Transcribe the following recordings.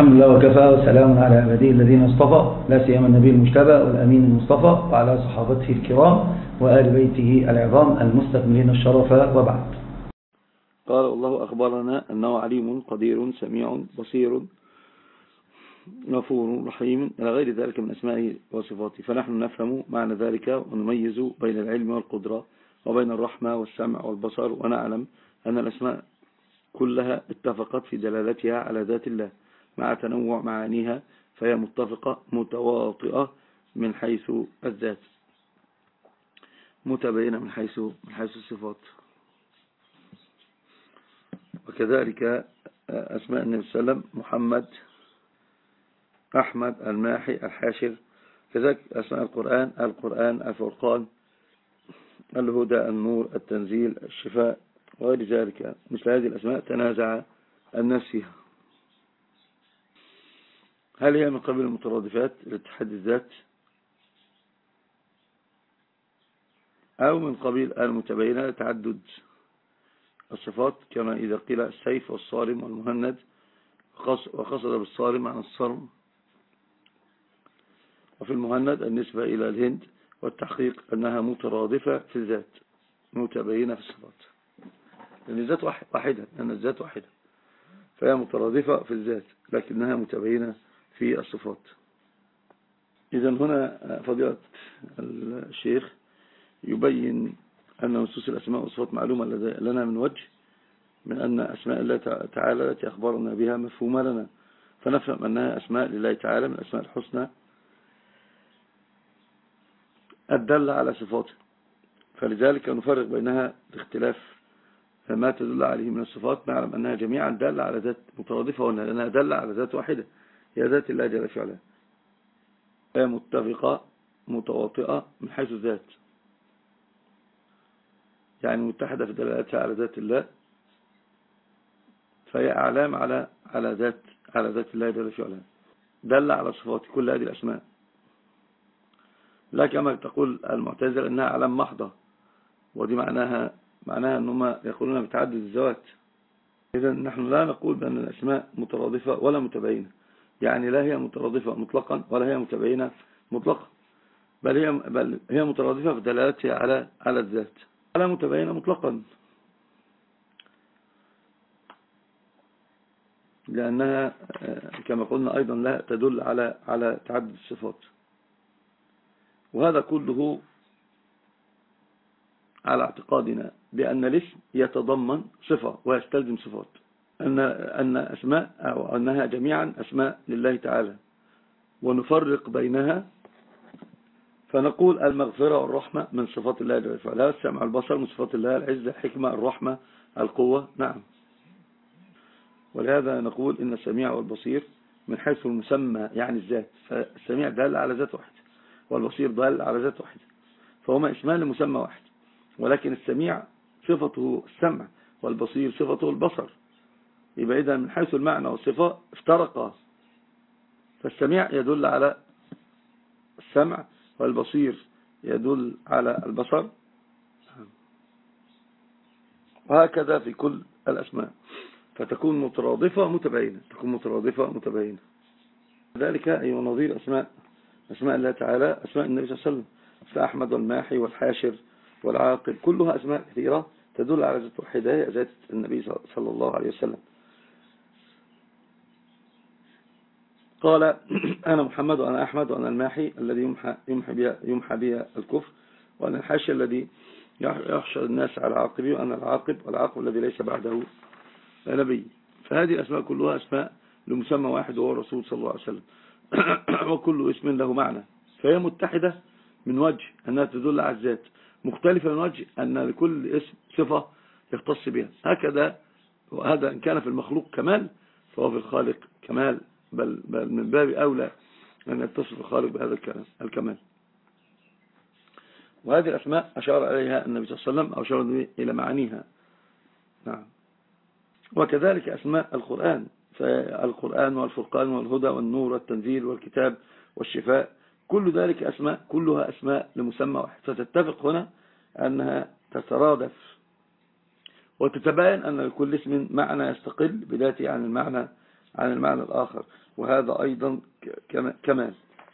الحمد لله وكفى وسلام على عباده الذين اصطفى لا سيما النبي المجتبى والأمين المصطفى وعلى صحابته الكرام وآل بيته العظام المستكملين الشرف وبعد. قال الله أخبرنا أنه عليم قدير سميع بصير غفور رحيم إلى غير ذلك من أسمائه وصفاته، فنحن نفهم معنى ذلك ونميز بين العلم والقدرة وبين الرحمة والسمع والبصر، ونعلم أن الأسماء كلها اتفقت في دلالتها على ذات الله مع تنوع معانيها، فهي متفقة متواطئة من حيث الذات، متبينة من حيث الصفات. وكذلك أسماء النبي صلى الله عليه وسلم محمد، أحمد، الماحي، الحاشر. كذلك أسماء القرآن، الفرقان، الهدى، النور، التنزيل، الشفاء وغير ذلك. مثل هذه الأسماء تنازع الناس فيها، هل هي من قبيل المترادفات لاتحاد الذات أو من قبيل المتبينة لتعدد الصفات، كما إذا قيل السيف والصارم والمهند وقصد بالصارم عن الصرم، وفي المهند النسبة إلى الهند، والتحقيق أنها مترادفة في الذات متبينة في الصفات، لأن الذات واحدة، لأن الذات واحدة فهي مترادفة في الذات لكنها متبينة في الصفات. إذن هنا فضيلة الشيخ يبين أن نصوص الأسماء والصفات معلومة لنا من وجه، من أن أسماء الله تعالى التي أخبرنا بها مفهومة لنا، فنفهم أنها أسماء لله تعالى من الأسماء الحسنى الدالة على صفاته، فلذلك نفرق بينها باختلاف ما تدل عليه من الصفات. نعلم أنها جميعا دالة على ذات مترادفة، لأنها دالة على ذات واحدة هي ذات الله جل في علاه، هي متفقة متواطئة من حيث الذات، يعني متحدة في دلالتها على ذات الله، فهي أعلام على ذات الله جل في علاه، دل على صفات كل هذه الأسماء، لا كما تقول المعتزلة أنها أعلام محضة، ودي معناها أنهم يقولون بتعدد الذوات. إذا نحن لا نقول بأن الأسماء مترادفة ولا متباينة، يعني لا هي مترادفة مطلقا ولا هي متباينة مطلقا، بل هي مترادفة في دلالتها على الذات، ولا متباينة مطلقا، لأنها كما قلنا أيضا لا تدل على تعدد الصفات. وهذا كله على اعتقادنا بأن الاسم يتضمن صفة ويستلزم صفات، أن أسماء أو أنها جميعا أسماء لله تعالى، ونفرق بينها فنقول المغفرة والرحمة من صفات الله جل وعلا، السمع والبصر من صفات الله، العزة، الحكمة، الرحمة، القوة. نعم، ولهذا نقول إن السميع والبصير من حيث المسمى يعني الذات، فالسميع دال على ذات واحد والبصير دال على ذات واحد، فهما اسمان لمسمى واحد، ولكن السميع صفته السمع والبصير صفته البصر، يبقى إذا من حيث المعنى والصفة افترقا، فالسميع يدل على السمع والبصير يدل على البصر، وهكذا في كل الأسماء، فتكون مترادفة متباينة. ذلك أي نظير أسماء الله تعالى، أسماء النبي صلى الله عليه وسلم، فأحمد والماحي والحاشر والعاقب، كلها أسماء كثيرة تدل على ذات واحدة، ذات النبي صلى الله عليه وسلم. قال أنا محمد وأنا أحمد وأنا الماحي الذي يمحى بها الكفر، وأنا الحاشر الذي يحشر الناس على عاقبي، وأنا والعاقب الذي ليس بعده نبي. فهذه الأسماء كلها أسماء لمسمى واحد وهو الرسول صلى الله عليه وسلم وكل اسم له معنى، فهي متحدة من وجه أنها تدل على الذات، مختلفة من وجه أن لكل اسم صفة يختص بها، هكذا. وهذا إن كان في المخلوق كمال فهو في الخالق كمال، بل من باب أولى أن يتصف الخالق بهذا الكمال. وهذه الأسماء أشار عليها النبي صلى الله عليه وسلم، أو أشار إلى معانيها. نعم. وكذلك أسماء القرآن، فالقرآن والفرقان والهدى والنور والتنزيل والكتاب والشفاء، كل ذلك أسماء كلها أسماء لمسمى واحد، فتتفق هنا أنها تترادف وتتباين أن لكل اسم معنى يستقل بذاته عن المعنى عن المعنى الآخر، وهذا أيضا كمال.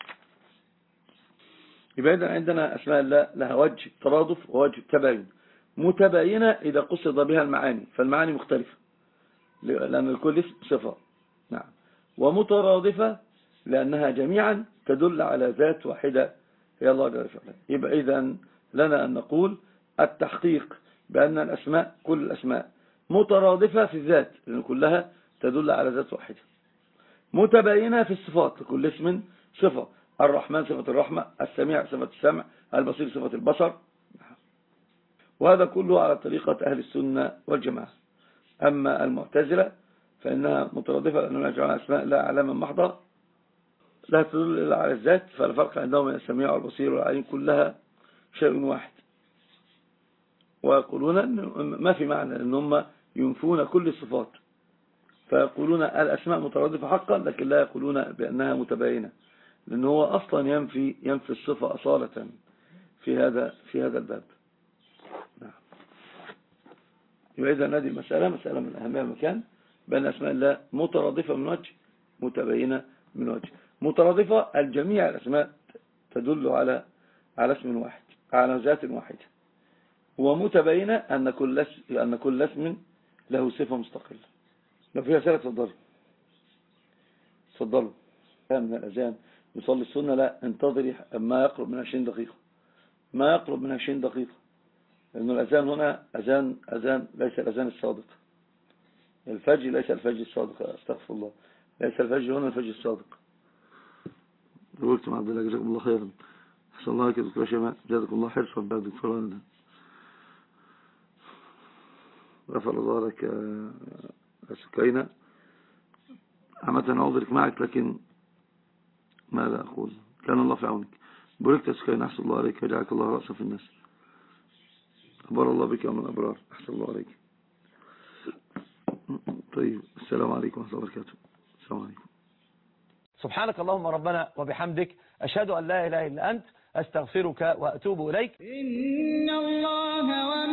يبقى إذن عندنا أسماء الله لها وجه ترادف ووجه تباين. متباينة إذا قصد بها المعاني، فالمعاني مختلفة لأن الكل اسم صفة. نعم. ومترادفة لأنها جميعا تدل على ذات واحدة هي الله جل وعلا. يبقى إذن لنا أن نقول التحقيق بأن الأسماء كل الأسماء مترادفة في الذات لأن كلها تدل على ذات واحدة. متباينة في الصفات، لكل اسم صفة. الرحمن صفة الرحمة، السميع صفة السمع، البصير صفة البصر. وهذا كله على طريقة أهل السنة والجماعة. أما المعتزلة فإنها مترادفة لأنهم يجعلون أسماء لا علامة محضة لا تدل إلا على الذات، فالفرق عندهم من السميع والبصير والعليم كلها شيء واحد. ويقولون أن ما في معنى أنهم ينفون كل الصفات، فيقولون الأسماء مترادفة حقا لكن لا يقولون بأنها متباينة، لأنه هو أصلا ينفي الصفة أصالة في هذا الباب. نعم. إذا هذه مسألة من أهمها مكان بأن أسماء الله مترادفة من وجه، متباينة من وجه. مترادفة الجميع الأسماء تدل على اسم واحد، على ذات واحدة. ومتباينة أن كل اسم له صفة مستقلة. لو فيها سنة تفضلوا من الأذان يصلي السنة، لا انتظري ما يقرب من 20 دقيقة، ما يقرب من 20 دقيقة، لأن الأذان هنا أذان ليس الأذان الصادق. الفجر ليس الفجر الصادق، استغفر الله، ليس الفجر هنا الفجر الصادق. قلت مع عبد الله جزاكم الله خيرا، أحسن الله كده دكتور شماء، جزاكم الله حرصا بعد دكتوران. غفر الله لك يا سكينة. عامة أعذرك معك لكن ماذا أقول، كان الله في عونك. باركت يا سكينة، أحسن الله عليك وجعلك الله رأسا في الناس. أبار الله بك ومن أبرار، أحسن الله عليك. طيب، السلام عليكم ورحمة الله وبركاته. السلام عليكم. سبحانك اللهم ربنا وبحمدك، أشهد أن لا إله إلا أنت، أستغفرك وأتوب إليك. إن الله